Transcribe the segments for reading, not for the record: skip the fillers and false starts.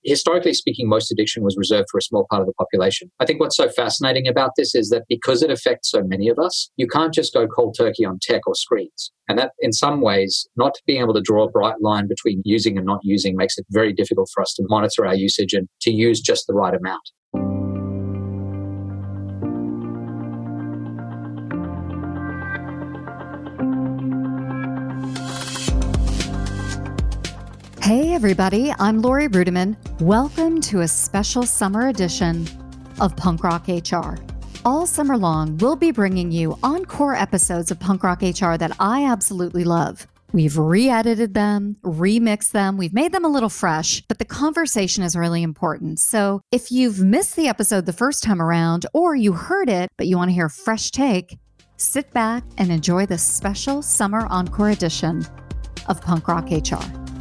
historically speaking, most addiction was reserved for a small part of the population. I think what's so fascinating about this is that because it affects so many of us, you can't just go cold turkey on tech or screens. And that, in some ways, not being able to draw a bright line between using and not using makes it very difficult for us to monitor our usage and to use just the right amount. Hey everybody, I'm Lori Rudiman. Welcome to a special summer edition of Punk Rock HR. All summer long, we'll be bringing you encore episodes of Punk Rock HR that I absolutely love. We've re-edited them, remixed them, we've made them a little fresh, but the conversation is really important. So if you've missed the episode the first time around, or you heard it, but you want to hear a fresh take, sit back and enjoy this special summer encore edition of Punk Rock HR.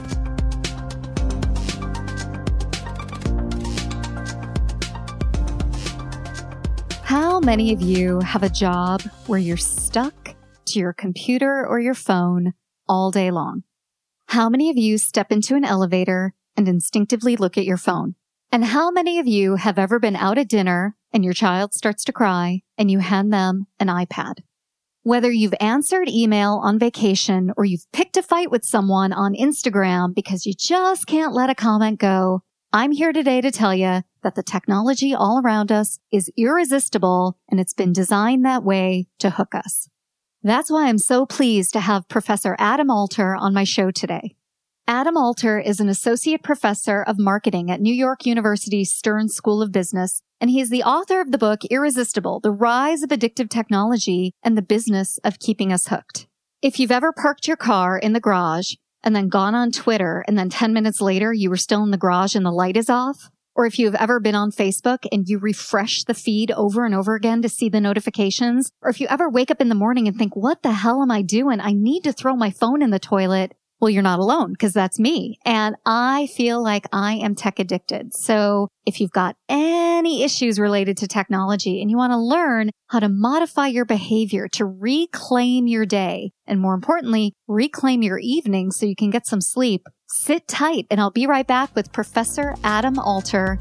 How many of you have a job where you're stuck to your computer or your phone all day long? How many of you step into an elevator and instinctively look at your phone? And how many of you have ever been out at dinner and your child starts to cry and you hand them an iPad? Whether you've answered email on vacation or you've picked a fight with someone on Instagram because you just can't let a comment go, I'm here today to tell you that the technology all around us is irresistible and it's been designed that way to hook us. That's why I'm so pleased to have Professor Adam Alter on my show today. Adam Alter is an associate professor of marketing at New York University's Stern School of Business, and he is the author of the book Irresistible: The Rise of Addictive Technology and the Business of Keeping Us Hooked. If you've ever parked your car in the garage and then gone on Twitter, and then 10 minutes later, you were still in the garage and the light is off, or if you've ever been on Facebook and you refresh the feed over and over again to see the notifications, or if you ever wake up in the morning and think, what the hell am I doing? I need to throw my phone in the toilet. Well, you're not alone, because that's me. And I feel like I am tech addicted. So if you've got any issues related to technology and you want to learn how to modify your behavior to reclaim your day, and more importantly, reclaim your evening so you can get some sleep, sit tight and I'll be right back with Professor Adam Alter.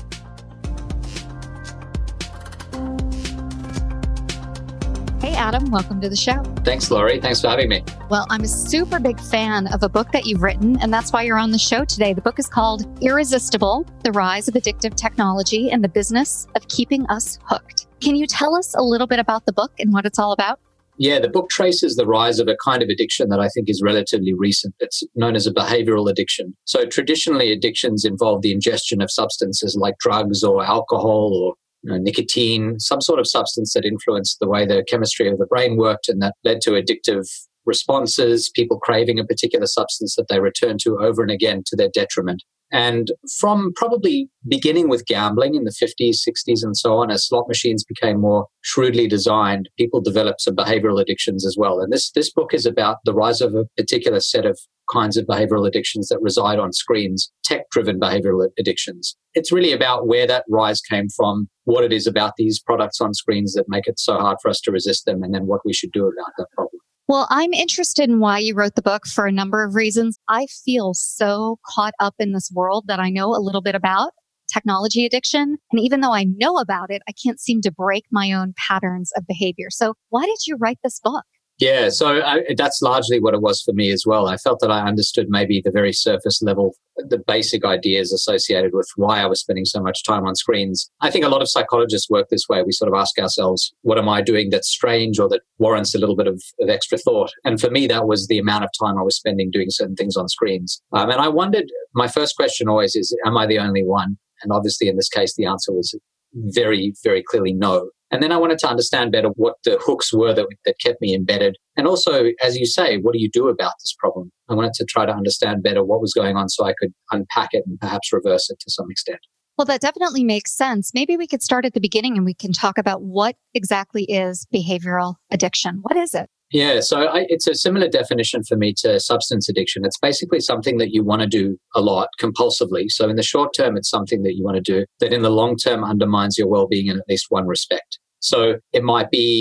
Hey, Adam, welcome to the show. Thanks, Laurie. Thanks for having me. Well, I'm a super big fan of a book that you've written, and that's why you're on the show today. The book is called Irresistible: The Rise of Addictive Technology and the Business of Keeping Us Hooked. Can you tell us a little bit about the book and what it's all about? Yeah, the book traces the rise of a kind of addiction that I think is relatively recent. It's known as a behavioral addiction. So traditionally, addictions involve the ingestion of substances like drugs or alcohol or nicotine, some sort of substance that influenced the way the chemistry of the brain worked and that led to addictive responses, people craving a particular substance that they return to over and again to their detriment. And from probably beginning with gambling in the 50s, 60s, and so on, as slot machines became more shrewdly designed, people developed some behavioral addictions as well. And this book is about the rise of a particular set of kinds of behavioral addictions that reside on screens, tech-driven behavioral addictions. It's really about where that rise came from, what it is about these products on screens that make it so hard for us to resist them, and then what we should do about that problem. Well, I'm interested in why you wrote the book for a number of reasons. I feel so caught up in this world that I know a little bit about technology addiction. And even though I know about it, I can't seem to break my own patterns of behavior. So why did you write this book? Yeah, so that's largely what it was for me as well. I felt that I understood maybe the very surface level, the basic ideas associated with why I was spending so much time on screens. I think a lot of psychologists work this way. We sort of ask ourselves, what am I doing that's strange or that warrants a little bit of extra thought? And for me, that was the amount of time I was spending doing certain things on screens. And I wondered, my first question always is, am I the only one? And obviously in this case, the answer was very, very clearly no. And then I wanted to understand better what the hooks were that kept me embedded. And also, as you say, what do you do about this problem? I wanted to try to understand better what was going on so I could unpack it and perhaps reverse it to some extent. Well, that definitely makes sense. Maybe we could start at the beginning and we can talk about what exactly is behavioral addiction. What is it? Yeah, so it's a similar definition for me to substance addiction. It's basically something that you want to do a lot compulsively. So in the short term, it's something that you want to do that in the long term undermines your well-being in at least one respect. So it might be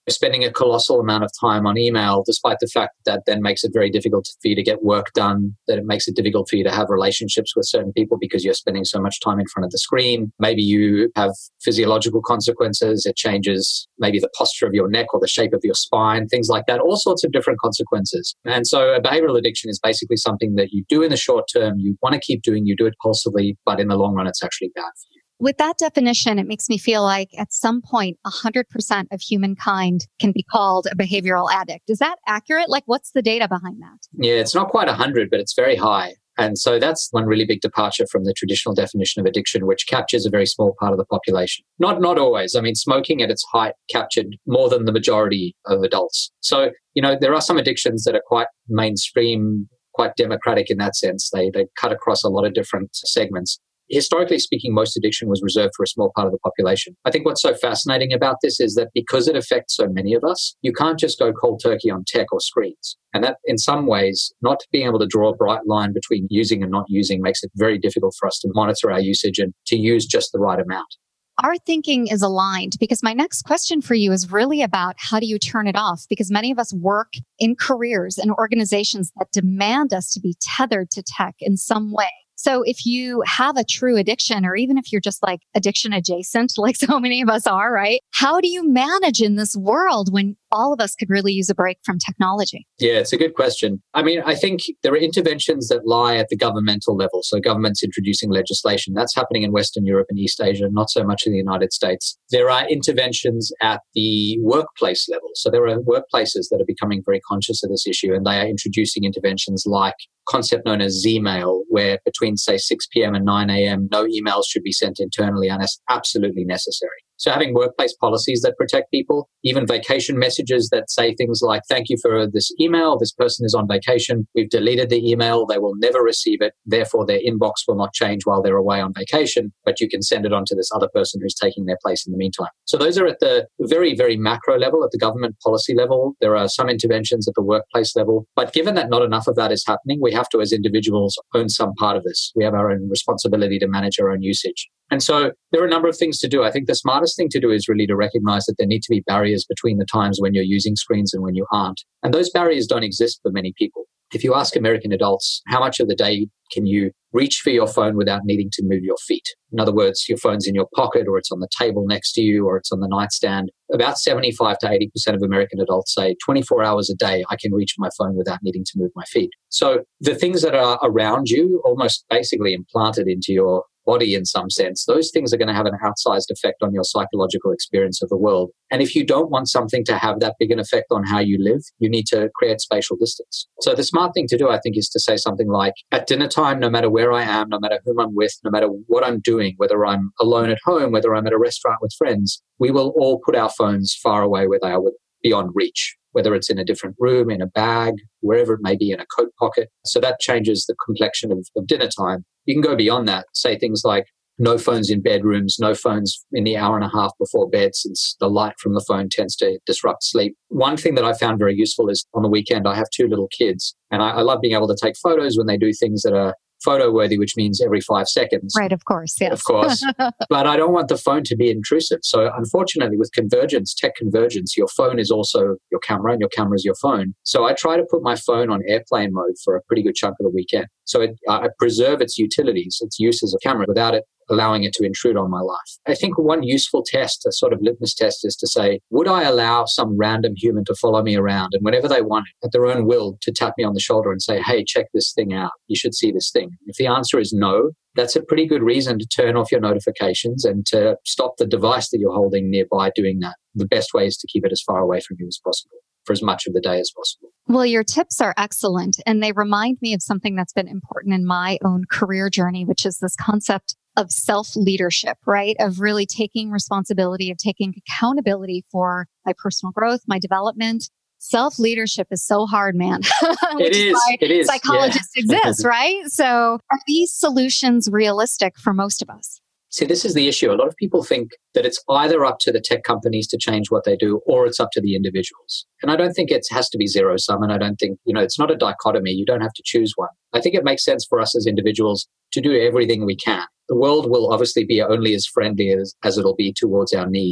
spending a colossal amount of time on email, despite the fact that then makes it very difficult for you to get work done, that it makes it difficult for you to have relationships with certain people because you're spending so much time in front of the screen. Maybe you have physiological consequences. It changes maybe the posture of your neck or the shape of your spine, things like that, all sorts of different consequences. And so a behavioral addiction is basically something that you do in the short term, you want to keep doing, you do it compulsively, but in the long run, it's actually bad for you. With that definition, it makes me feel like at some point, 100% of humankind can be called a behavioral addict. Is that accurate? Like, what's the data behind that? Yeah, it's not quite 100, but it's very high. And so that's one really big departure from the traditional definition of addiction, which captures a very small part of the population. Not always. I mean, smoking at its height captured more than the majority of adults. So, there are some addictions that are quite mainstream, quite democratic in that sense. They cut across a lot of different segments. Historically speaking, most addiction was reserved for a small part of the population. I think what's so fascinating about this is that because it affects so many of us, you can't just go cold turkey on tech or screens. And that, in some ways, not being able to draw a bright line between using and not using makes it very difficult for us to monitor our usage and to use just the right amount. Our thinking is aligned because my next question for you is really about how do you turn it off? Because many of us work in careers and organizations that demand us to be tethered to tech in some way. So if you have a true addiction, or even if you're just like addiction adjacent, like so many of us are, right? How do you manage in this world when all of us could really use a break from technology? Yeah, it's a good question. I mean, I think there are interventions that lie at the governmental level. So governments introducing legislation. That's happening in Western Europe and East Asia, not so much in the United States. There are interventions at the workplace level. So there are workplaces that are becoming very conscious of this issue, and they are introducing interventions like concept known as Zmail, where between, say, 6 p.m. and 9 a.m., no emails should be sent internally unless absolutely necessary. So having workplace policies that protect people, even vacation messages that say things like, thank you for this email, this person is on vacation, we've deleted the email, they will never receive it, therefore their inbox will not change while they're away on vacation, but you can send it on to this other person who's taking their place in the meantime. So those are at the very, very macro level, at the government policy level. There are some interventions at the workplace level, but given that not enough of that is happening, we have to, as individuals, own some part of this. We have our own responsibility to manage our own usage. And so there are a number of things to do. I think the smartest thing to do is really to recognize that there need to be barriers between the times when you're using screens and when you aren't. And those barriers don't exist for many people. If you ask American adults, how much of the day can you reach for your phone without needing to move your feet? In other words, your phone's in your pocket, or it's on the table next to you, or it's on the nightstand. About 75 to 80% of American adults say 24 hours a day, I can reach my phone without needing to move my feet. So the things that are around you, almost basically implanted into your body in some sense, those things are going to have an outsized effect on your psychological experience of the world. And if you don't want something to have that big an effect on how you live, you need to create spatial distance. So the smart thing to do, I think, is to say something like, at dinner time, no matter where I am, no matter whom I'm with, no matter what I'm doing, whether I'm alone at home, whether I'm at a restaurant with friends, we will all put our phones far away where they are beyond reach, whether it's in a different room, in a bag, wherever it may be, in a coat pocket. So that changes the complexion of dinner time. You can go beyond that, say things like no phones in bedrooms, no phones in the hour and a half before bed, since the light from the phone tends to disrupt sleep. One thing that I found very useful is on the weekend, I have 2 little kids, and I love being able to take photos when they do things that are photo worthy, which means every 5 seconds. Right, of course, yes. Of course. But I don't want the phone to be intrusive. So unfortunately, with convergence, tech convergence, your phone is also your camera and your camera is your phone. So I try to put my phone on airplane mode for a pretty good chunk of the weekend. So I preserve its utilities, its use as a camera, without it allowing it to intrude on my life. I think one useful test, a sort of litmus test, is to say, would I allow some random human to follow me around and whenever they want it, at their own will, to tap me on the shoulder and say, hey, check this thing out. You should see this thing. If the answer is no, that's a pretty good reason to turn off your notifications and to stop the device that you're holding nearby doing that. The best way is to keep it as far away from you as possible for as much of the day as possible. Well, your tips are excellent. And they remind me of something that's been important in my own career journey, which is this concept of self-leadership, right? Of really taking responsibility, of taking accountability for my personal growth, my development. Self-leadership is so hard, man. It is. Psychologists exist, right? So are these solutions realistic for most of us? See, this is the issue. A lot of people think that it's either up to the tech companies to change what they do or it's up to the individuals. And I don't think it has to be zero sum. And I don't think, it's not a dichotomy. You don't have to choose one. I think it makes sense for us as individuals to do everything we can. The world will obviously be only as friendly as it'll be towards our needs.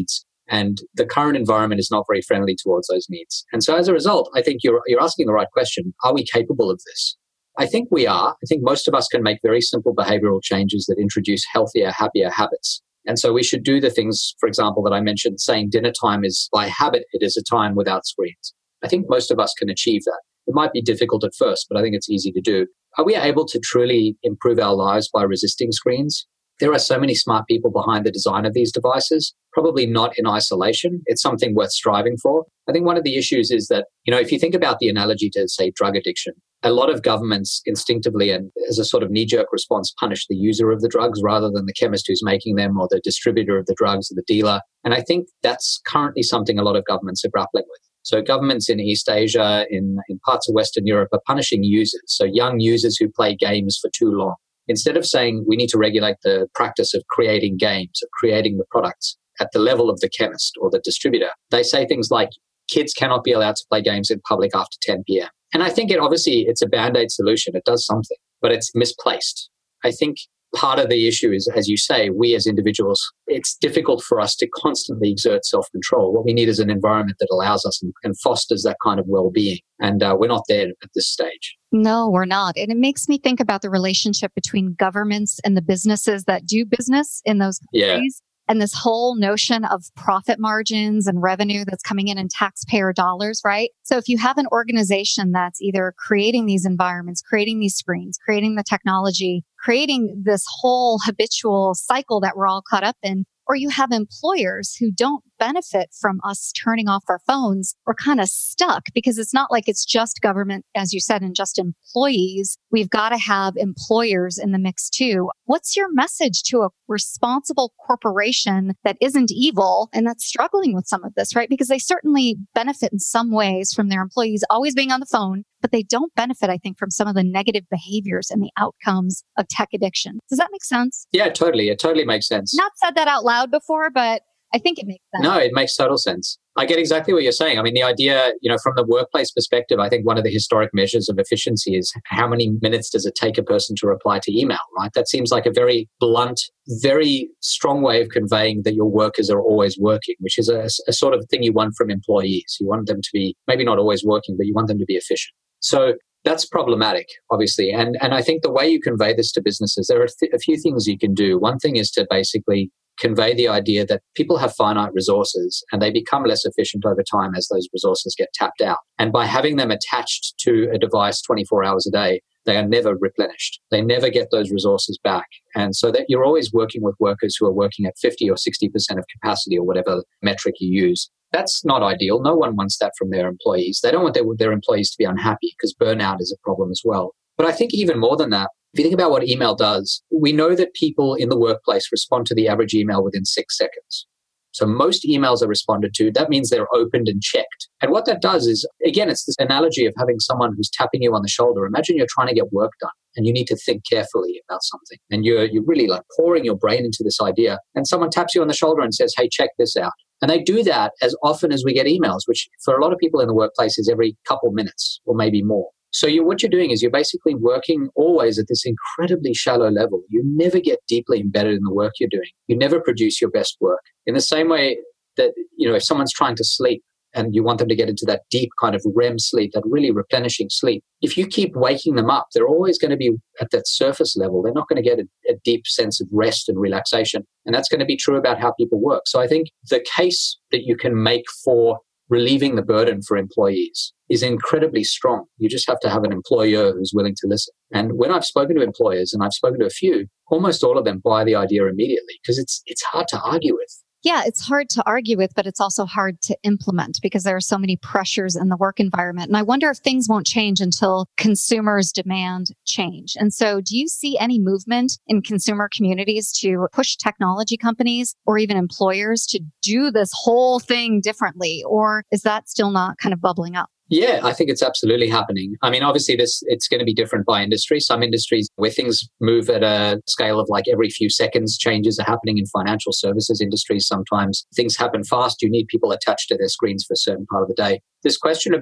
And the current environment is not very friendly towards those needs. And so as a result, I think you're asking the right question. Are we capable of this? I think we are. I think most of us can make very simple behavioral changes that introduce healthier, happier habits. And so we should do the things, for example, that I mentioned, saying dinner time is by habit, it is a time without screens. I think most of us can achieve that. It might be difficult at first, but I think it's easy to do. Are we able to truly improve our lives by resisting screens? There are so many smart people behind the design of these devices, probably not in isolation. It's something worth striving for. I think one of the issues is that, if you think about the analogy to, say, drug addiction, a lot of governments instinctively and as a sort of knee-jerk response punish the user of the drugs rather than the chemist who's making them or the distributor of the drugs or the dealer. And I think that's currently something a lot of governments are grappling with. So governments in East Asia, in parts of Western Europe are punishing users. So young users who play games for too long. Instead of saying we need to regulate the practice of creating games, of creating the products at the level of the chemist or the distributor, they say things like kids cannot be allowed to play games in public after 10 p.m. And I think it's a band-aid solution. It does something, but it's misplaced. I think part of the issue is, as you say, we as individuals, it's difficult for us to constantly exert self-control. What we need is an environment that allows us and fosters that kind of well-being. And we're not there at this stage. No, we're not. And it makes me think about the relationship between governments and the businesses that do business in those countries. Yeah. And this whole notion of profit margins and revenue that's coming in taxpayer dollars, right? So if you have an organization that's either creating these environments, creating these screens, creating the technology, creating this whole habitual cycle that we're all caught up in, or you have employers who don't benefit from us turning off our phones, we're kind of stuck because it's not like it's just government, as you said, and just employees. We've got to have employers in the mix too. What's your message to a responsible corporation that isn't evil and that's struggling with some of this, right? Because they certainly benefit in some ways from their employees always being on the phone, but they don't benefit, I think, from some of the negative behaviors and the outcomes of tech addiction. Does that make sense? Yeah, totally. It totally makes sense. Not said that out loud before, but I think it makes sense. No, it makes total sense. I get exactly what you're saying. I mean, the idea, from the workplace perspective, I think one of the historic measures of efficiency is how many minutes does it take a person to reply to email, right? That seems like a very blunt, very strong way of conveying that your workers are always working, which is a sort of thing you want from employees. You want them to be maybe not always working, but you want them to be efficient. So that's problematic, obviously. And I think the way you convey this to businesses, there are a few things you can do. One thing is to basically convey the idea that people have finite resources and they become less efficient over time as those resources get tapped out. And by having them attached to a device 24 hours a day, they are never replenished. They never get those resources back. And so that you're always working with workers who are working at 50 or 60% of capacity or whatever metric you use. That's not ideal. No one wants that from their employees. They don't want their employees to be unhappy because burnout is a problem as well. But I think even more than that, if you think about what email does, we know that people in the workplace respond to the average email within 6 seconds. So most emails are responded to. That means they're opened and checked. And what that does is, again, it's this analogy of having someone who's tapping you on the shoulder. Imagine you're trying to get work done and you need to think carefully about something. And you're really like pouring your brain into this idea. And someone taps you on the shoulder and says, hey, check this out. And they do that as often as we get emails, which for a lot of people in the workplace is every couple minutes or maybe more. So what you're doing is you're basically working always at this incredibly shallow level. You never get deeply embedded in the work you're doing. You never produce your best work. In the same way that, if someone's trying to sleep and you want them to get into that deep kind of REM sleep, that really replenishing sleep, if you keep waking them up, they're always going to be at that surface level. They're not going to get a deep sense of rest and relaxation. And that's going to be true about how people work. So I think the case that you can make for relieving the burden for employees is incredibly strong. You just have to have an employer who's willing to listen. And when I've spoken to employers, and I've spoken to a few, almost all of them buy the idea immediately because it's hard to argue with. Yeah, it's hard to argue with, but it's also hard to implement because there are so many pressures in the work environment. And I wonder if things won't change until consumers demand change. And so do you see any movement in consumer communities to push technology companies or even employers to do this whole thing differently? Or is that still not kind of bubbling up? Yeah, I think it's absolutely happening. I mean, obviously, it's going to be different by industry. Some industries where things move at a scale of like every few seconds, changes are happening in financial services industries. Sometimes things happen fast. You need people attached to their screens for a certain part of the day. This question about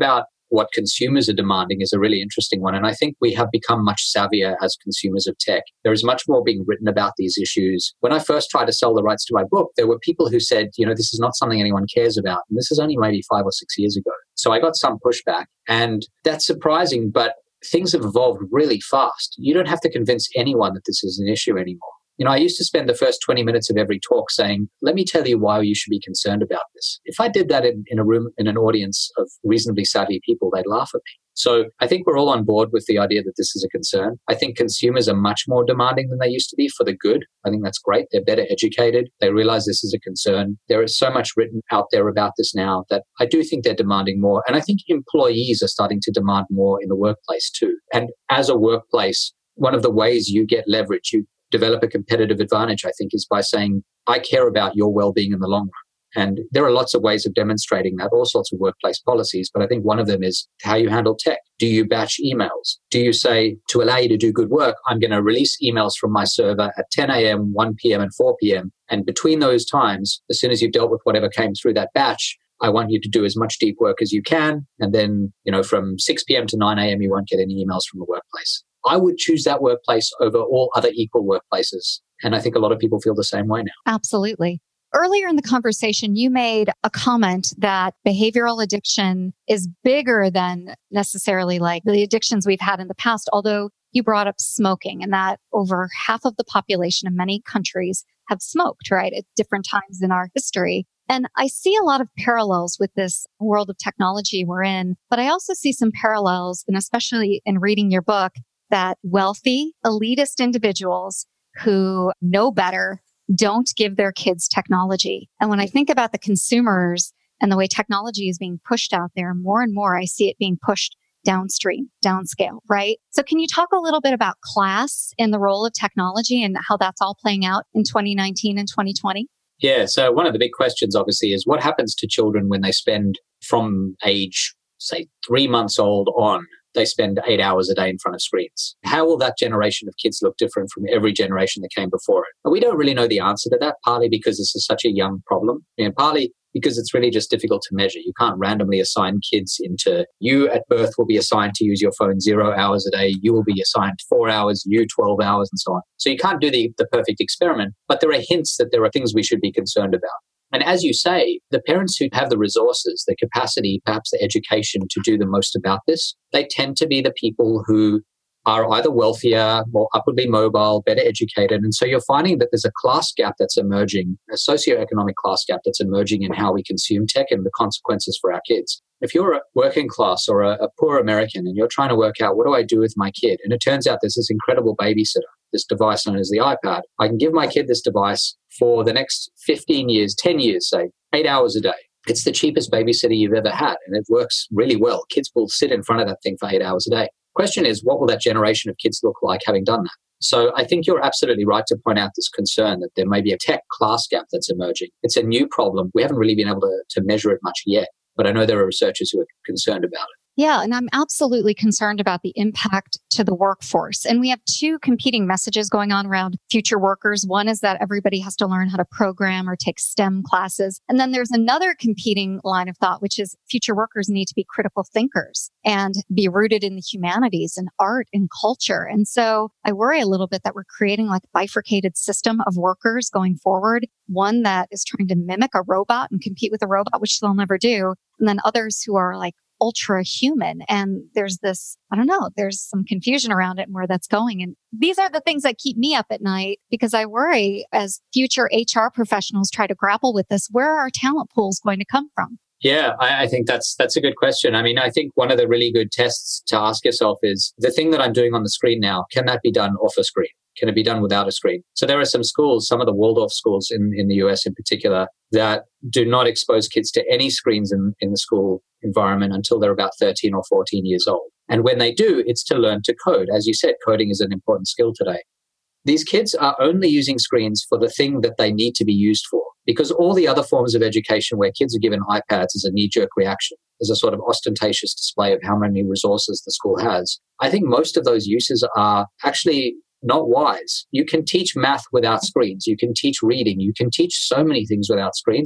what consumers are demanding is a really interesting one. And I think we have become much savvier as consumers of tech. There is much more being written about these issues. When I first tried to sell the rights to my book, there were people who said, this is not something anyone cares about. And this is only maybe 5 or 6 years ago. So I got some pushback, and that's surprising, but things have evolved really fast. You don't have to convince anyone that this is an issue anymore. I used to spend the first 20 minutes of every talk saying, let me tell you why you should be concerned about this. If I did that in a room, in an audience of reasonably savvy people, they'd laugh at me. So I think we're all on board with the idea that this is a concern. I think consumers are much more demanding than they used to be for the good. I think that's great. They're better educated. They realize this is a concern. There is so much written out there about this now that I do think they're demanding more. And I think employees are starting to demand more in the workplace too. And as a workplace, one of the ways you get leverage, you develop a competitive advantage, I think, is by saying, I care about your well-being in the long run. And there are lots of ways of demonstrating that, all sorts of workplace policies. But I think one of them is how you handle tech. Do you batch emails? Do you say, to allow you to do good work, I'm going to release emails from my server at 10 a.m., 1 p.m. and 4 p.m. And between those times, as soon as you've dealt with whatever came through that batch, I want you to do as much deep work as you can. And then, from 6 p.m. to 9 a.m., you won't get any emails from the workplace. I would choose that workplace over all other equal workplaces. And I think a lot of people feel the same way now. Absolutely. Earlier in the conversation, you made a comment that behavioral addiction is bigger than necessarily like the addictions we've had in the past, although you brought up smoking and that over half of the population in many countries have smoked, right, at different times in our history. And I see a lot of parallels with this world of technology we're in, but I also see some parallels, and especially in reading your book, that wealthy, elitist individuals who know better don't give their kids technology. And when I think about the consumers and the way technology is being pushed out there, more and more I see it being pushed downstream, downscale, right? So can you talk a little bit about class and the role of technology and how that's all playing out in 2019 and 2020? Yeah, so one of the big questions obviously is what happens to children when they spend from age, say, 3 months old on, they spend 8 hours a day in front of screens. How will that generation of kids look different from every generation that came before it? But we don't really know the answer to that, partly because this is such a young problem, and partly because it's really just difficult to measure. You can't randomly assign kids into, you at birth will be assigned to use your phone 0 hours a day, you will be assigned 4 hours, you 12 hours, and so on. So you can't do the perfect experiment, but there are hints that there are things we should be concerned about. And as you say, the parents who have the resources, the capacity, perhaps the education to do the most about this, they tend to be the people who are either wealthier, more upwardly mobile, better educated. And so you're finding that there's a class gap that's emerging, a socioeconomic class gap that's emerging in how we consume tech and the consequences for our kids. If you're a working class or a poor American and you're trying to work out, what do I do with my kid? And it turns out there's this incredible babysitter, this device known as the iPad. I can give my kid this device for the next 15 years, 10 years, say, 8 hours a day. It's the cheapest babysitter you've ever had, and it works really well. Kids will sit in front of that thing for 8 hours a day. Question is, what will that generation of kids look like having done that? So I think you're absolutely right to point out this concern that there may be a tech class gap that's emerging. It's a new problem. We haven't really been able to measure it much yet, but I know there are researchers who are concerned about it. Yeah, and I'm absolutely concerned about the impact to the workforce. And we have two competing messages going on around future workers. One is that everybody has to learn how to program or take STEM classes. And then there's another competing line of thought, which is future workers need to be critical thinkers and be rooted in the humanities and art and culture. And so I worry a little bit that we're creating like a bifurcated system of workers going forward, one that is trying to mimic a robot and compete with a robot, which they'll never do. And then others who are like ultra human. And there's this, there's some confusion around it and where that's going. And these are the things that keep me up at night because I worry as future HR professionals try to grapple with this, where are our talent pools going to come from? Yeah, I think that's a good question. I mean, I think one of the really good tests to ask yourself is the thing that I'm doing on the screen now, can that be done off a screen? Can it be done without a screen? So there are some schools, some of the Waldorf schools in the US in particular, that do not expose kids to any screens in the school environment until they're about 13 or 14 years old. And when they do, it's to learn to code. As you said, coding is an important skill today. These kids are only using screens for the thing that they need to be used for, because all the other forms of education where kids are given iPads as a knee-jerk reaction, as a sort of ostentatious display of how many resources the school has, I think most of those uses are actually not wise. You can teach math without screens. You can teach reading. You can teach so many things without screens. And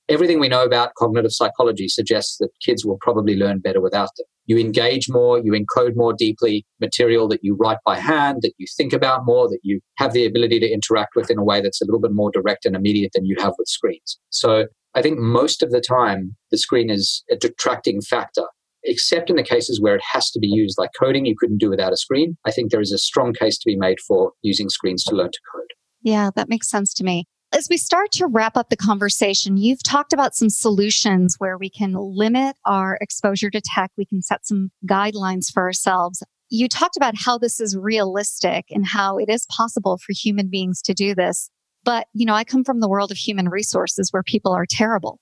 everything we know about cognitive psychology suggests that kids will probably learn better without them. You engage more, you encode more deeply material that you write by hand, that you think about more, that you have the ability to interact with in a way that's a little bit more direct and immediate than you have with screens. So I think most of the time, the screen is a detracting factor, except in the cases where it has to be used, like coding you couldn't do without a screen. I think there is a strong case to be made for using screens to learn to code. Yeah, that makes sense to me. As we start to wrap up the conversation, you've talked about some solutions where we can limit our exposure to tech. We can set some guidelines for ourselves. You talked about how this is realistic and how it is possible for human beings to do this. But, I come from the world of human resources where people are terrible.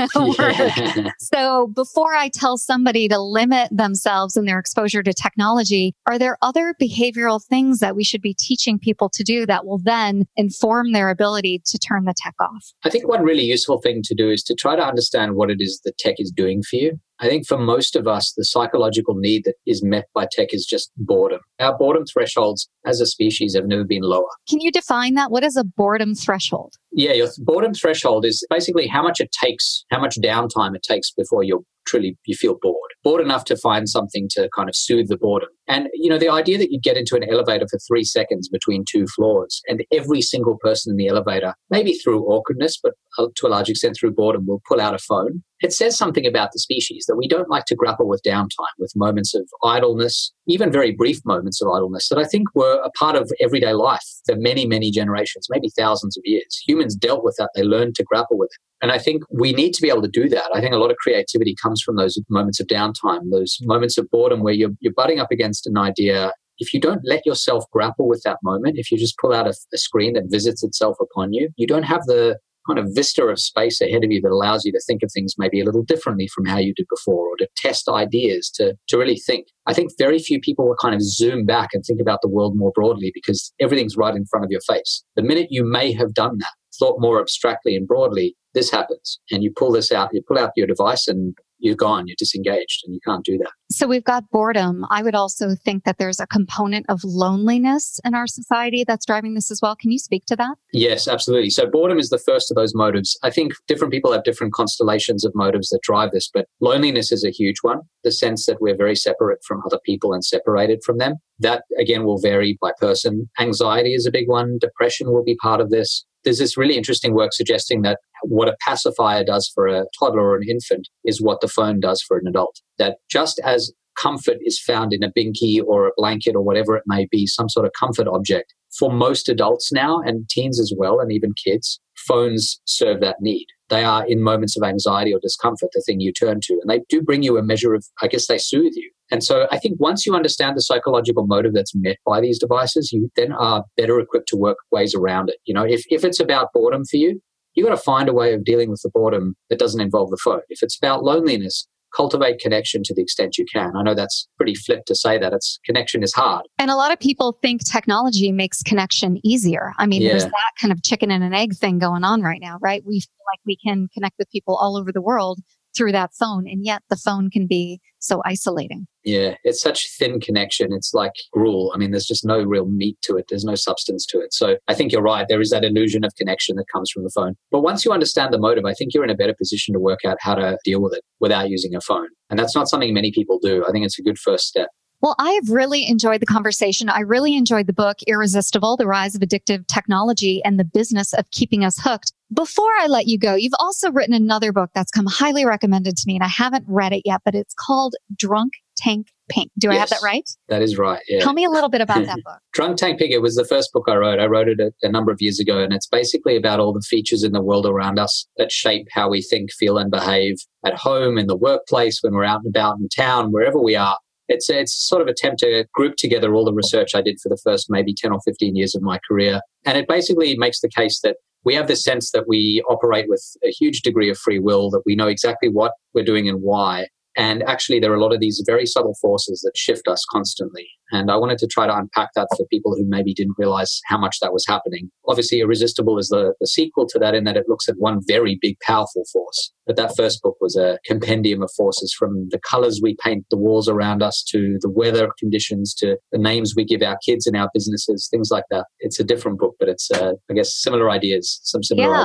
So before I tell somebody to limit themselves and their exposure to technology, are there other behavioral things that we should be teaching people to do that will then inform their ability to turn the tech off? I think one really useful thing to do is to try to understand what it is that tech is doing for you. I think for most of us, the psychological need that is met by tech is just boredom. Our boredom thresholds as a species have never been lower. Can you define that? What is a boredom threshold? Yeah, your boredom threshold is basically how much it takes, how much downtime it takes before you feel bored enough to find something to kind of soothe the boredom. And, the idea that you get into an elevator for 3 seconds between 2 floors and every single person in the elevator, maybe through awkwardness, but to a large extent through boredom, will pull out a phone. It says something about the species that we don't like to grapple with downtime, with moments of idleness, even very brief moments of idleness that I think were a part of everyday life for many, many generations, maybe thousands of years. Humans dealt with that. They learned to grapple with it. And I think we need to be able to do that. I think a lot of creativity comes from those moments of downtime, those moments of boredom where you're butting up against an idea. If you don't let yourself grapple with that moment, if you just pull out a screen that visits itself upon you, you don't have the kind of vista of space ahead of you that allows you to think of things maybe a little differently from how you did before, or to test ideas, to really think. I think very few people will kind of zoom back and think about the world more broadly because everything's right in front of your face. The minute you may have done that, thought more abstractly and broadly, this happens. And you pull out your device and you're gone, you're disengaged, and you can't do that. So we've got boredom. I would also think that there's a component of loneliness in our society that's driving this as well. Can you speak to that? Yes, absolutely. So boredom is the first of those motives. I think different people have different constellations of motives that drive this, but loneliness is a huge one. The sense that we're very separate from other people and separated from them. That, again, will vary by person. Anxiety is a big one. Depression will be part of this. There's this really interesting work suggesting that what a pacifier does for a toddler or an infant is what the phone does for an adult. That just as comfort is found in a binky or a blanket or whatever it may be, some sort of comfort object, for most adults now, and teens as well, and even kids, phones serve that need. They are, in moments of anxiety or discomfort, the thing you turn to. And they do bring you a measure of, they soothe you. And so I think once you understand the psychological motive that's met by these devices, you then are better equipped to work ways around it. If it's about boredom for you, you've got to find a way of dealing with the boredom that doesn't involve the phone. If it's about loneliness, cultivate connection to the extent you can. I know that's pretty flip to say that. Connection is hard. And a lot of people think technology makes connection easier. There's that kind of chicken and an egg thing going on right now, right? We feel like we can connect with people all over the world through that phone, and yet the phone can be so isolating. Yeah, it's such thin connection. It's like gruel. There's just no real meat to it. There's no substance to it. So I think you're right. There is that illusion of connection that comes from the phone. But once you understand the motive, I think you're in a better position to work out how to deal with it without using a phone. And that's not something many people do. I think it's a good first step. Well, I have really enjoyed the conversation. I really enjoyed the book, Irresistible, The Rise of Addictive Technology and the Business of Keeping Us Hooked. Before I let you go, you've also written another book that's come highly recommended to me, and I haven't read it yet, but it's called Drunk Tank Pink. Do I have that right? That is right, yeah. Tell me a little bit about that book. Drunk Tank Pink, it was the first book I wrote. I wrote it a number of years ago, and it's basically about all the features in the world around us that shape how we think, feel, and behave at home, in the workplace, when we're out and about in town, wherever we are. It's sort of attempt to group together all the research I did for the first maybe 10 or 15 years of my career. And it basically makes the case that we have the sense that we operate with a huge degree of free will, that we know exactly what we're doing and why. And actually, there are a lot of these very subtle forces that shift us constantly. And I wanted to try to unpack that for people who maybe didn't realize how much that was happening. Obviously, Irresistible is the sequel to that, in that it looks at one very big, powerful force. But that first book was a compendium of forces, from the colors we paint the walls around us to the weather conditions to the names we give our kids in our businesses, things like that. It's a different book, but it's, similar ideas, some similar ideas.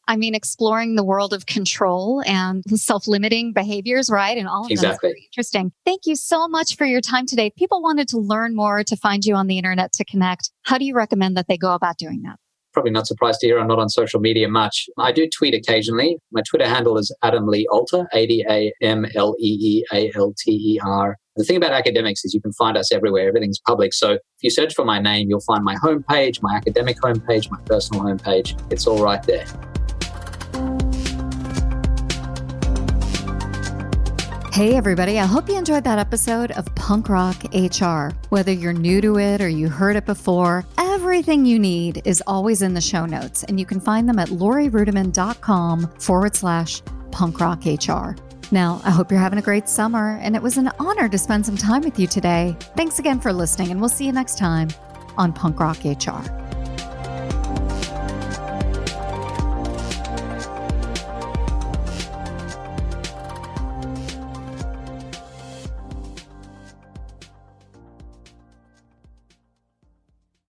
exploring the world of control and self-limiting behaviors, right? And all of them is very interesting. Thank you so much for your time today. If people wanted to learn more, to find you on the internet, to connect, how do you recommend that they go about doing that? Probably not surprised to hear I'm not on social media much. I do tweet occasionally. My Twitter handle is Adam Lee Alter, ADAMLEEALTER. The thing about academics is you can find us everywhere. Everything's public. So if you search for my name, you'll find my homepage, my academic homepage, my personal homepage. It's all right there. Hey everybody, I hope you enjoyed that episode of Punk Rock HR. Whether you're new to it or you heard it before, everything you need is always in the show notes, and you can find them at lorirudiman.com/punkrocHR. Now, I hope you're having a great summer, and it was an honor to spend some time with you today. Thanks again for listening, and we'll see you next time on Punk Rock HR.